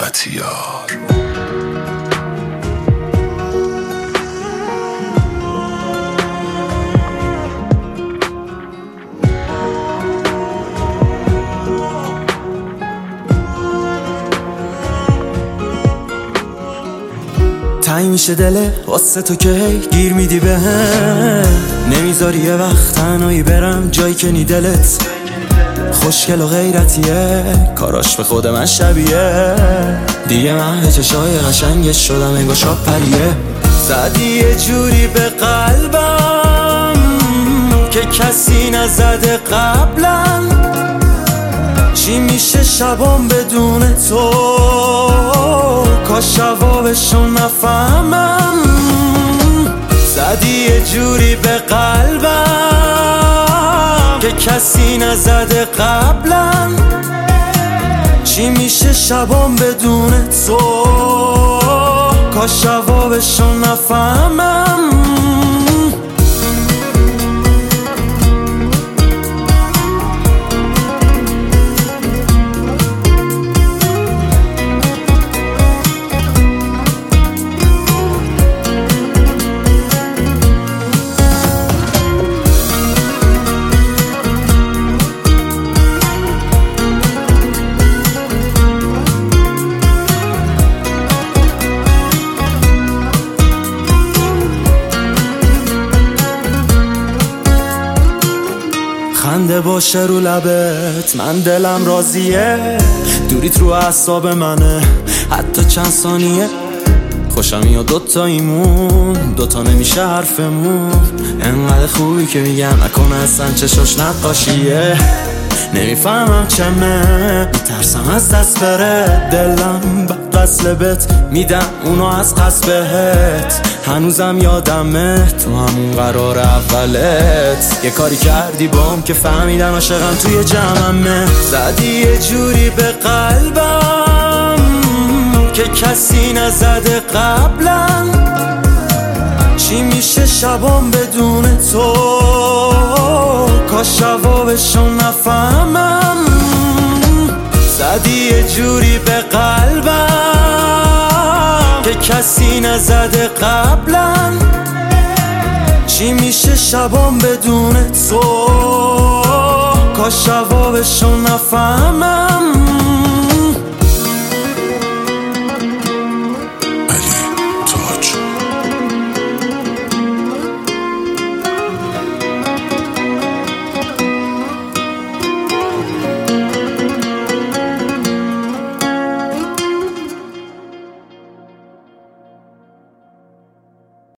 بختیار. تنگ میشه دله واسه تو که گیر میدی به هم، نمیذاری یه وقت تنهایی برم جایی که نی دلت خوشگل و غیرتیه، کاراش به خود من شبیه، دیگه من چشای قشنگش شدم انگار شاب پریه. زدی یه جوری به قلبم که کسی نزده قبلا، چی میشه شبام بدون تو، کاش جوابشو نفهمم. زدی یه جوری به قلبم که کسی نزده قبلا، چی میشه شبام بدون تو، کاش جوابشو نفهمم. خنده باشه رو لبت، من دلم راضیه، دوریت رو اعصاب منه حتی چند ثانیه. خوشمی و دوتاییمون دوتا نمیشه حرفمون، انقدر خوبی که میگم نکنه اصلا چشاش نقاشیه. نمیفهمم چمه، میترسم از دست بره دلم، بعد وصله بهت میدم اونو از قصد بهت. هنوزم یادمه تو همون قرار اولت، یه کاری کردی بام که فهمیدم عاشقم توی جمعمه. زدی یه جوری به قلبم که کسی نزده قبلا، چی میشه شبام بدون تو، کاش جوابشو نفهمم. زدی یه جوری به قلبم که کسی نزده قبلا، چی میشه شبام بدون تو، کاش جوابشو نفهمم.